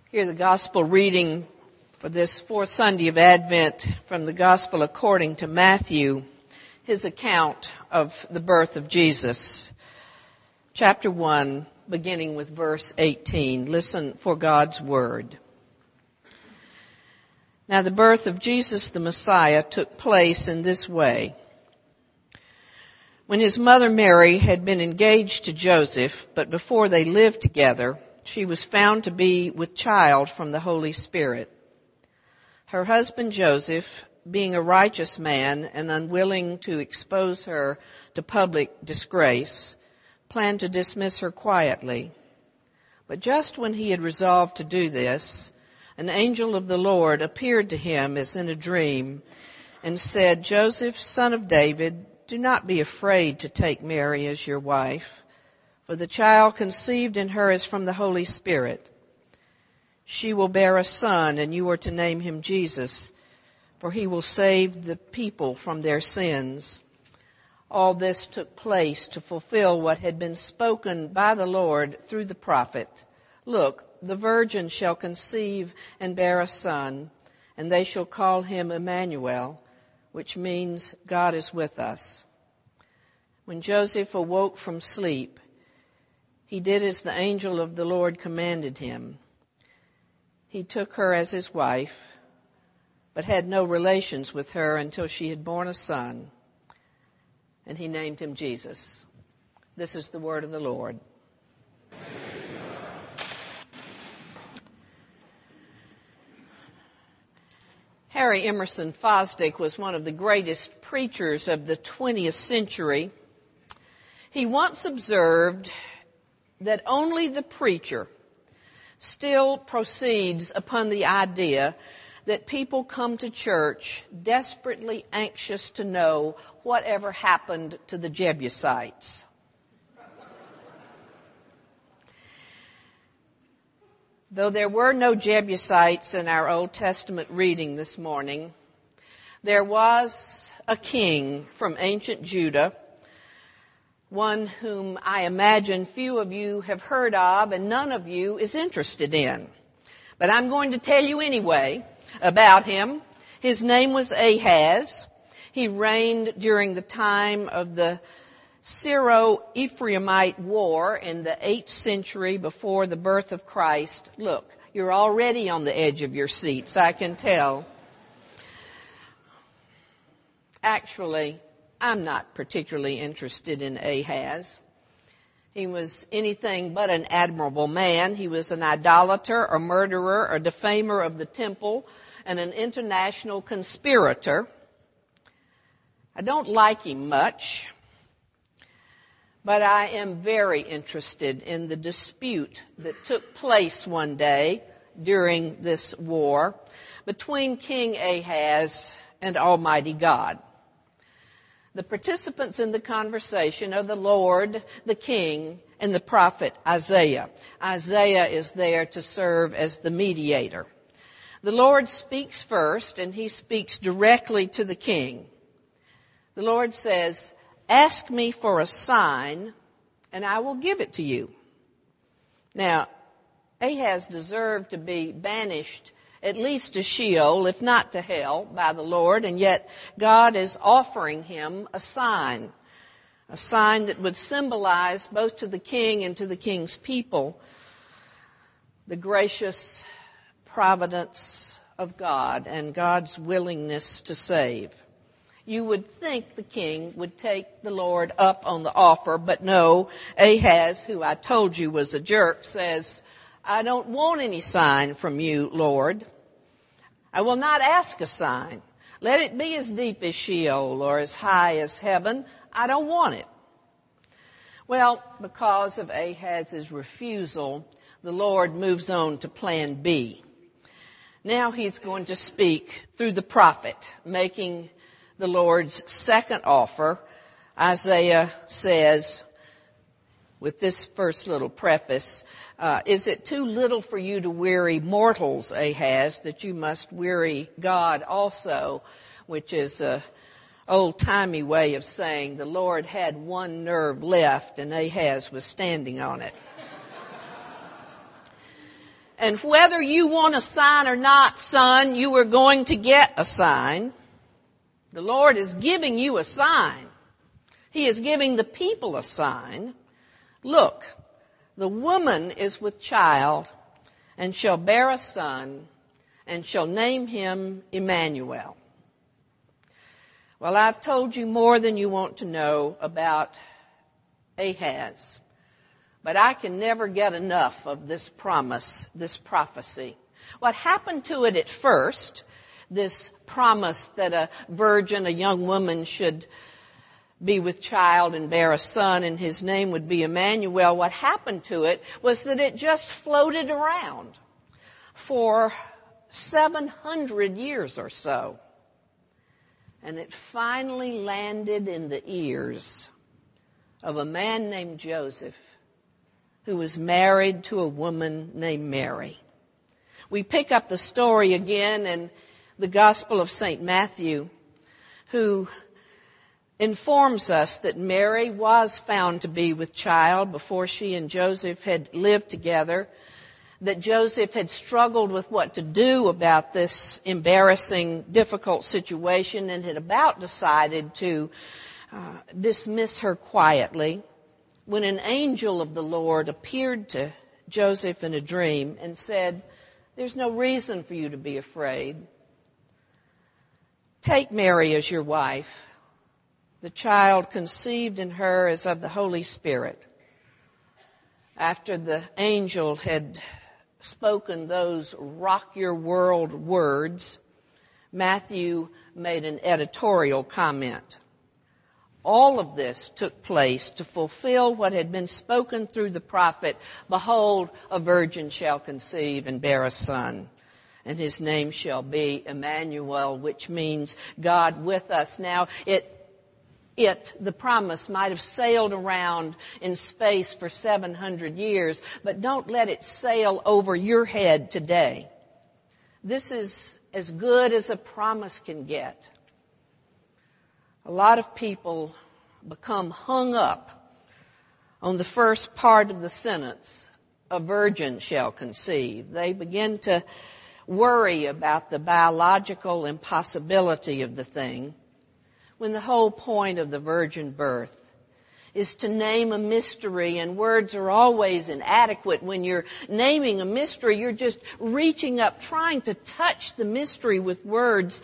Hear the gospel reading for this fourth Sunday of Advent from the gospel according to Matthew, his account of the birth of Jesus. Chapter 1, beginning with verse 18. Listen for God's word. Now the birth of Jesus the Messiah took place in this way. When his mother Mary had been engaged to Joseph, but before they lived together, she was found to be with child from the Holy Spirit. Her husband Joseph, being a righteous man and unwilling to expose her to public disgrace, planned to dismiss her quietly. But just when he had resolved to do this, an angel of the Lord appeared to him as in a dream and said, "Joseph, son of David, do not be afraid to take Mary as your wife, for the child conceived in her is from the Holy Spirit. She will bear a son, and you are to name him Jesus, for he will save the people from their sins." All this took place to fulfill what had been spoken by the Lord through the prophet. "Look, the virgin shall conceive and bear a son, and they shall call him Emmanuel," which means God is with us. When Joseph awoke from sleep, he did as the angel of the Lord commanded him. He took her as his wife, but had no relations with her until she had borne a son, and he named him Jesus. This is the word of the Lord. Harry Emerson Fosdick was one of the greatest preachers of the 20th century. He once observed that only the preacher still proceeds upon the idea that people come to church desperately anxious to know whatever happened to the Jebusites. Though there were no Jebusites in our Old Testament reading this morning, there was a king from ancient Judah, one whom I imagine few of you have heard of and none of you is interested in. But I'm going to tell you anyway about him. His name was Ahaz. He reigned during the time of the Syro-Ephraimite War in the 8th century before the birth of Christ. Look, you're already on the edge of your seats, I can tell. Actually, I'm not particularly interested in Ahaz. He was anything but an admirable man. He was an idolater, a murderer, a defamer of the temple, and an international conspirator. I don't like him much, but I am very interested in the dispute that took place one day during this war between King Ahaz and Almighty God. The participants in the conversation are the Lord, the King, and the prophet Isaiah. Isaiah is there to serve as the mediator. The Lord speaks first, and he speaks directly to the king. The Lord says, "Ask me for a sign, and I will give it to you." Now, Ahaz deserved to be banished at least to Sheol, if not to hell, by the Lord, and yet God is offering him a sign that would symbolize both to the king and to the king's people the gracious providence of God and God's willingness to save. You would think the king would take the Lord up on the offer, but no, Ahaz, who I told you was a jerk, says, "I don't want any sign from you, Lord. I will not ask a sign. Let it be as deep as Sheol or as high as heaven. I don't want it." Well, because of Ahaz's refusal, the Lord moves on to plan B. Now he's going to speak through the prophet, making the Lord's second offer. Isaiah says, with this first little preface, "Is it too little for you to weary mortals, Ahaz, that you must weary God also?" Which is a old-timey way of saying the Lord had one nerve left and Ahaz was standing on it. And whether you want a sign or not, son, you are going to get a sign. The Lord is giving you a sign. He is giving the people a sign. Look, the woman is with child and shall bear a son and shall name him Emmanuel. Well, I've told you more than you want to know about Ahaz. But I can never get enough of this promise, this prophecy. What happened to it at first, this promise that a virgin, a young woman, should be with child and bear a son and his name would be Emmanuel, what happened to it was that it just floated around for 700 years or so. And it finally landed in the ears of a man named Joseph, who was married to a woman named Mary. We pick up the story again in the Gospel of St. Matthew, who informs us that Mary was found to be with child before she and Joseph had lived together, that Joseph had struggled with what to do about this embarrassing, difficult situation and had about decided to dismiss her quietly, when an angel of the Lord appeared to Joseph in a dream and said, "There's no reason for you to be afraid. Take Mary as your wife. The child conceived in her is of the Holy Spirit." After the angel had spoken those rock your world words, Matthew made an editorial comment. All of this took place to fulfill what had been spoken through the prophet, "Behold, a virgin shall conceive and bear a son, and his name shall be Emmanuel," which means God with us. Now, the promise might have sailed around in space for 700 years, but don't let it sail over your head today. This is as good as a promise can get. A lot of people become hung up on the first part of the sentence, "a virgin shall conceive." They begin to worry about the biological impossibility of the thing, when the whole point of the virgin birth is to name a mystery, and words are always inadequate. When you're naming a mystery, you're just reaching up, trying to touch the mystery with words.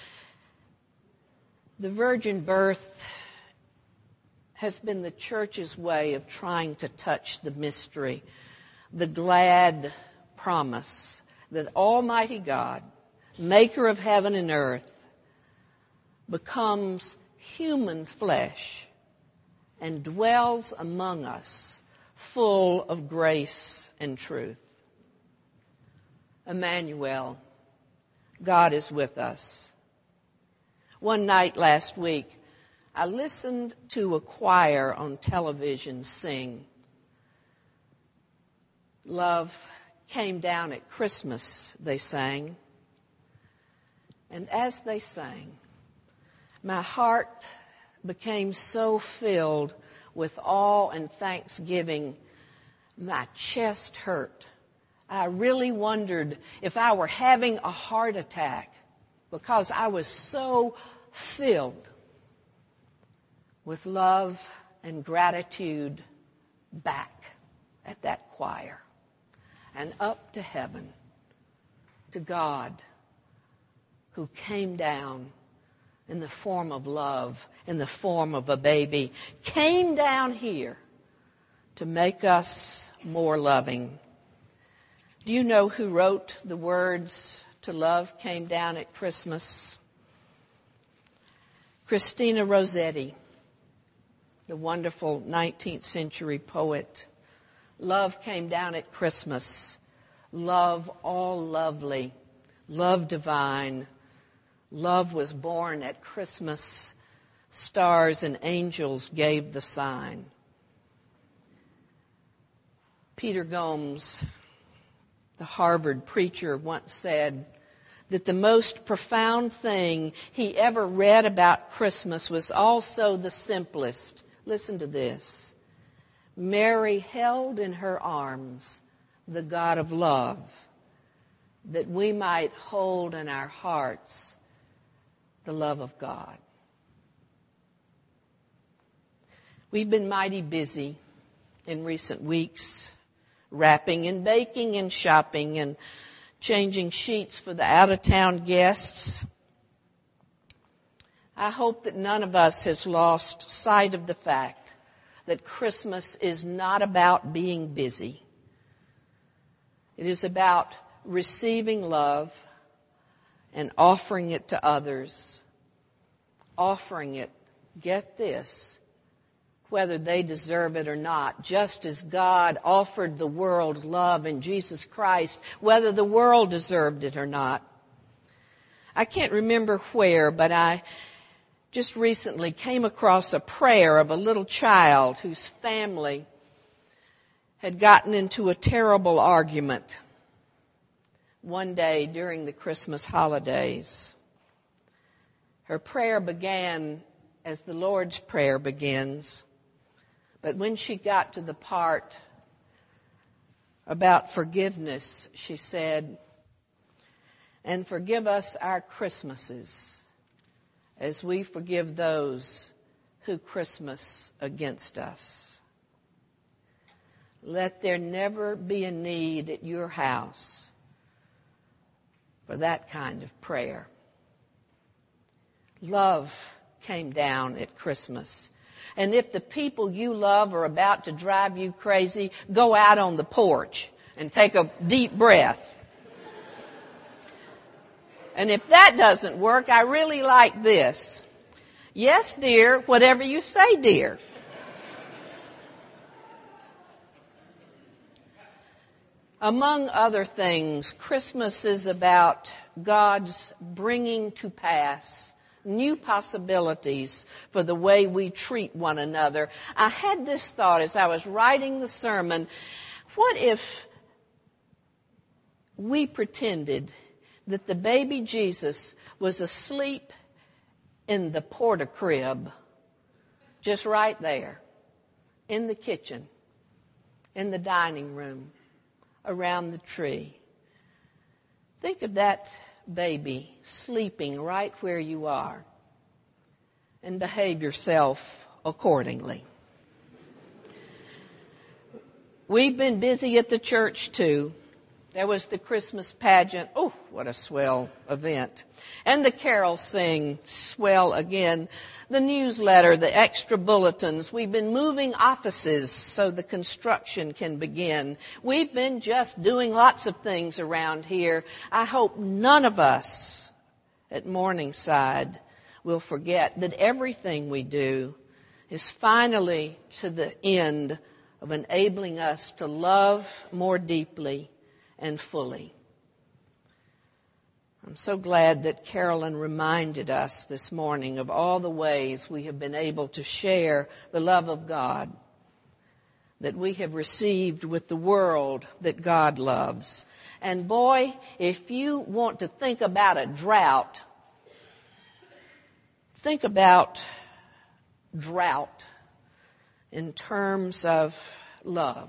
The virgin birth has been the church's way of trying to touch the mystery, the glad promise that Almighty God, maker of heaven and earth, becomes human flesh and dwells among us, full of grace and truth. Emmanuel, God is with us. One night last week, I listened to a choir on television sing. "Love came down at Christmas," they sang. And as they sang, my heart became so filled with awe and thanksgiving, my chest hurt. I really wondered if I were having a heart attack because I was so filled with love and gratitude back at that choir and up to heaven, to God who came down in the form of love, in the form of a baby, came down here to make us more loving. Do you know who wrote the words to "Love Came Down at Christmas"? Christina Rossetti, the wonderful 19th century poet. Love came down at Christmas. Love all lovely. Love divine. Love was born at Christmas. Stars and angels gave the sign. Peter Gomes, the Harvard preacher, once said that the most profound thing he ever read about Christmas was also the simplest. Listen to this. Mary held in her arms the God of love, that we might hold in our hearts the love of God. We've been mighty busy in recent weeks, wrapping and baking and shopping and changing sheets for the out-of-town guests. I hope that none of us has lost sight of the fact that Christmas is not about being busy. It is about receiving love and offering it to others. Offering it, get this, whether they deserve it or not, just as God offered the world love in Jesus Christ, whether the world deserved it or not. I can't remember where, but I just recently came across a prayer of a little child whose family had gotten into a terrible argument one day during the Christmas holidays. Her prayer began as the Lord's Prayer begins, but when she got to the part about forgiveness, she said, "And forgive us our Christmases, as we forgive those who Christmas against us." Let there never be a need at your house for that kind of prayer. Love came down at Christmas. And if the people you love are about to drive you crazy, go out on the porch and take a deep breath. And if that doesn't work, I really like this. Yes, dear, whatever you say, dear. Among other things, Christmas is about God's bringing to pass new possibilities for the way we treat one another. I had this thought as I was writing the sermon, what if we pretended that the baby Jesus was asleep in the porta crib, just right there, in the kitchen, in the dining room, around the tree. Think of that baby sleeping right where you are, and behave yourself accordingly. We've been busy at the church too. There was the Christmas pageant. Oh, what a swell event. And the carol sing, swell again. The newsletter, the extra bulletins. We've been moving offices so the construction can begin. We've been just doing lots of things around here. I hope none of us at Morningside will forget that everything we do is finally to the end of enabling us to love more deeply and fully. I'm so glad that Carolyn reminded us this morning of all the ways we have been able to share the love of God that we have received with the world that God loves. And boy, if you want to think about a drought, think about drought in terms of love.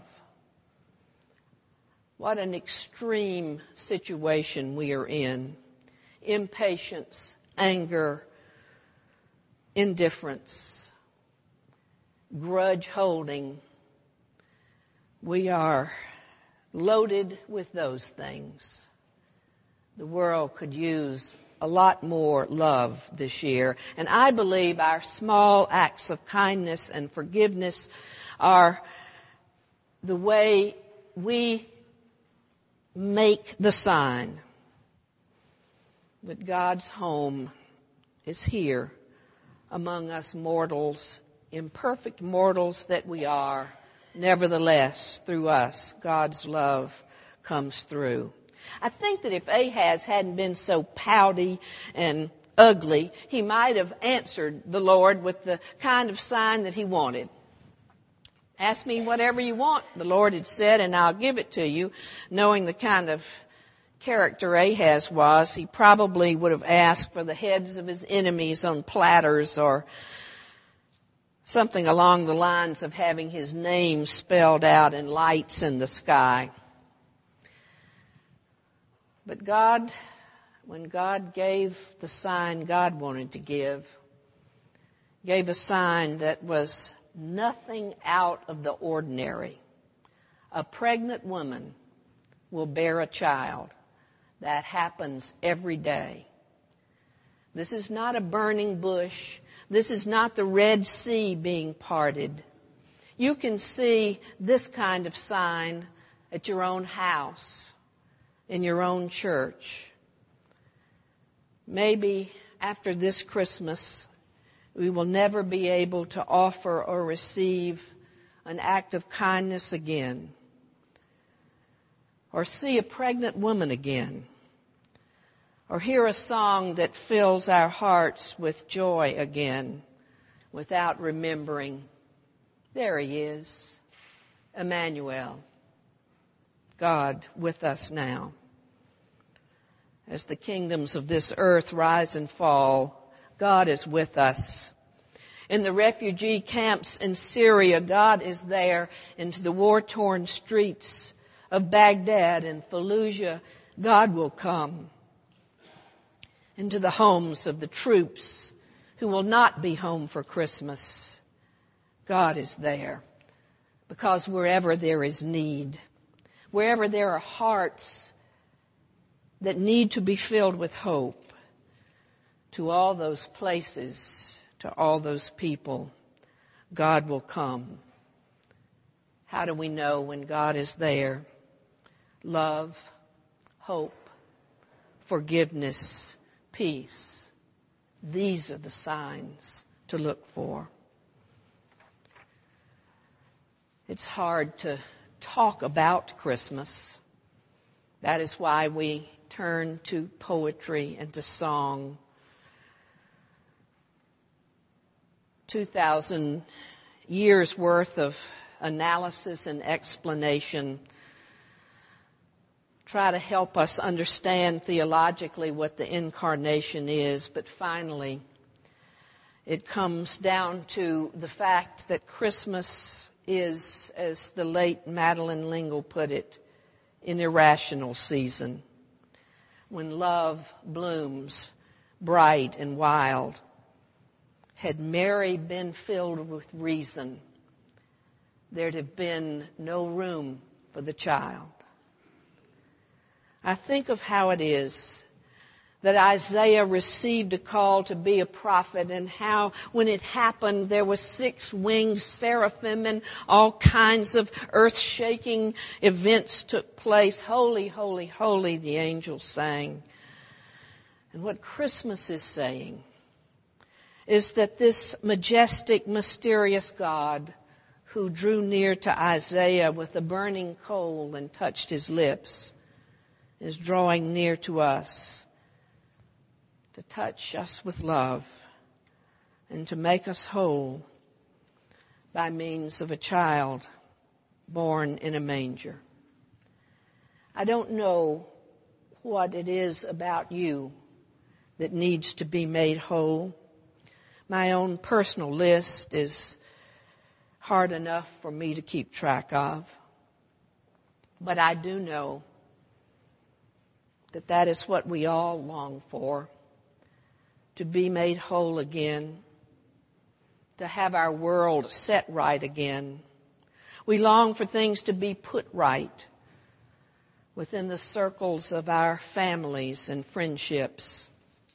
What an extreme situation we are in. Impatience, anger, indifference, grudge holding. We are loaded with those things. The world could use a lot more love this year. And I believe our small acts of kindness and forgiveness are the way we make the sign that God's home is here among us mortals, imperfect mortals that we are. Nevertheless, through us, God's love comes through. I think that if Ahaz hadn't been so pouty and ugly, he might have answered the Lord with the kind of sign that he wanted. Ask me whatever you want, the Lord had said, and I'll give it to you. Knowing the kind of character Ahaz was, he probably would have asked for the heads of his enemies on platters, or something along the lines of having his name spelled out in lights in the sky. But when God gave the sign God wanted to give, gave a sign that was nothing out of the ordinary. A pregnant woman will bear a child. That happens every day. This is not a burning bush. This is not the Red Sea being parted. You can see this kind of sign at your own house, in your own church. Maybe after this Christmas, we will never be able to offer or receive an act of kindness again, or see a pregnant woman again, or hear a song that fills our hearts with joy again, without remembering, there he is, Emmanuel, God with us now. As the kingdoms of this earth rise and fall, God is with us. In the refugee camps in Syria, God is there. Into the war-torn streets of Baghdad and Fallujah, God will come. Into the homes of the troops who will not be home for Christmas, God is there. Because wherever there is need, wherever there are hearts that need to be filled with hope, to all those places, to all those people, God will come. How do we know when God is there? Love, hope, forgiveness, peace. These are the signs to look for. It's hard to talk about Christmas. That is why we turn to poetry and to song. 2,000 years worth of analysis and explanation try to help us understand theologically what the incarnation is, but finally it comes down to the fact that Christmas is, as the late Madeleine L'Engle put it, an irrational season, when love blooms bright and wild. Had Mary been filled with reason, there'd have been no room for the child. I think of how it is that Isaiah received a call to be a prophet, and how when it happened there were 6 winged seraphim and all kinds of earth-shaking events took place. Holy, holy, holy, the angels sang. And what Christmas is saying is that this majestic, mysterious God who drew near to Isaiah with a burning coal and touched his lips is drawing near to us to touch us with love and to make us whole by means of a child born in a manger. I don't know what it is about you that needs to be made whole. My own personal list is hard enough for me to keep track of. But I do know that that is what we all long for, to be made whole again, to have our world set right again. We long for things to be put right within the circles of our families and friendships.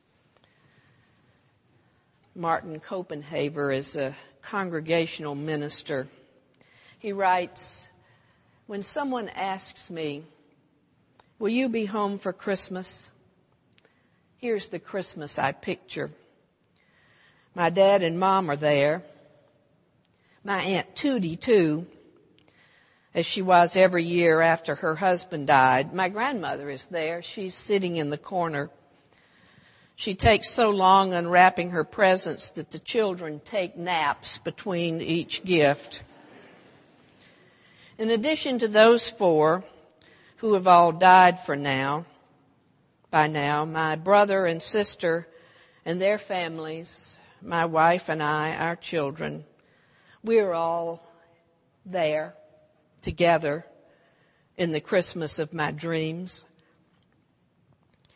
Martin Copenhaver is a congregational minister. He writes, when someone asks me, will you be home for Christmas? Here's the Christmas I picture. My dad and mom are there. My Aunt Tootie, too, as she was every year after her husband died. My grandmother is there. She's sitting in the corner. She takes so long unwrapping her presents that the children take naps between each gift. In addition to those 4 who have all died by now, my brother and sister and their families, my wife and I, our children, we're all there together in the Christmas of my dreams.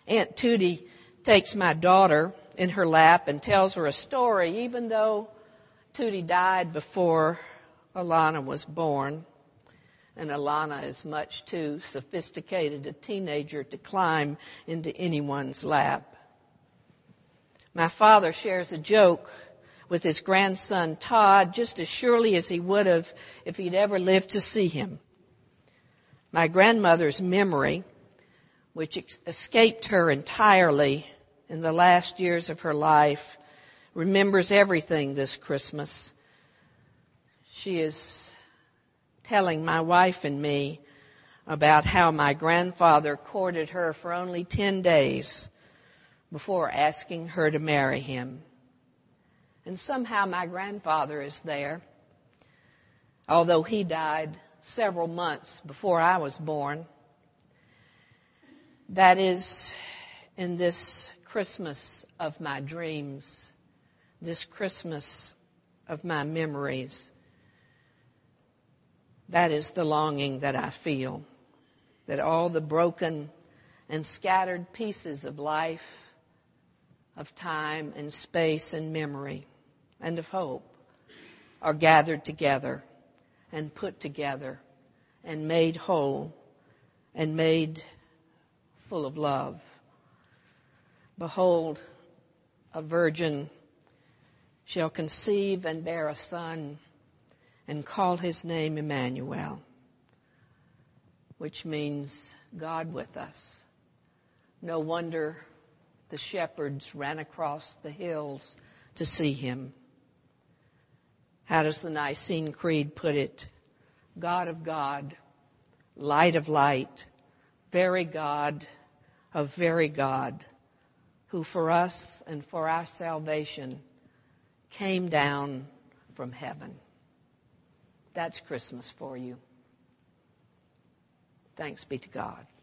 Aunt Tootie takes my daughter in her lap and tells her a story, even though Tootie died before Alana was born. And Alana is much too sophisticated a teenager to climb into anyone's lap. My father shares a joke with his grandson Todd just as surely as he would have if he'd ever lived to see him. My grandmother's memory, which escaped her entirely in the last years of her life, remembers everything this Christmas. She is telling my wife and me about how my grandfather courted her for only 10 days before asking her to marry him. And somehow my grandfather is there, although he died several months before I was born. That is in this Christmas of my dreams, this Christmas of my memories. That is the longing that I feel, that all the broken and scattered pieces of life, of time and space and memory and of hope are gathered together and put together and made whole and made full of love. Behold, a virgin shall conceive and bear a son and call his name Emmanuel, which means God with us. No wonder the shepherds ran across the hills to see him. How does the Nicene Creed put it? God of God, light of light, very God of very God, who for us and for our salvation came down from heaven. That's Christmas for you. Thanks be to God.